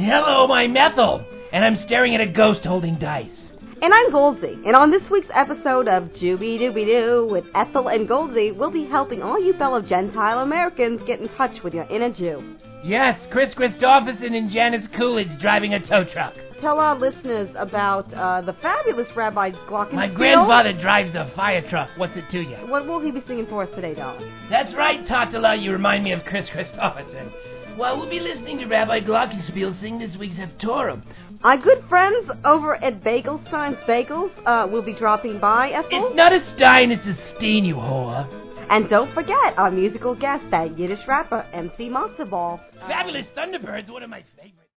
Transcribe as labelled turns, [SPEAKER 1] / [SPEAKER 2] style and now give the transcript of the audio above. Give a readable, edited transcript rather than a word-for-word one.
[SPEAKER 1] Hello, I'm Ethel, and I'm staring at a ghost holding dice.
[SPEAKER 2] And I'm Goldsy, and on this week's episode of Jooby Dooby Doo with Ethel and Goldsy, we'll be helping all you fellow Gentile Americans get in touch with your inner Jew.
[SPEAKER 1] Yes, Chris Christopherson and Janice Coolidge driving a tow truck.
[SPEAKER 2] Tell our listeners about the fabulous Rabbi Glockenspiel.
[SPEAKER 1] My grandfather drives the fire truck. What's it to you?
[SPEAKER 2] What will he be singing for us today, darling?
[SPEAKER 1] That's right, Tatala. You remind me of Chris Christopherson. Well, we'll be listening to Rabbi Glockenspiel sing this week's Haftorah.
[SPEAKER 2] Our good friends over at Bagelstein's Bagels will be dropping by, Ethel.
[SPEAKER 1] It's not a Stein, it's a Steen, you whore.
[SPEAKER 2] And don't forget our musical guest, that Yiddish rapper, MC Matzo Ball.
[SPEAKER 1] Fabulous Thunderbirds, one of my favorites.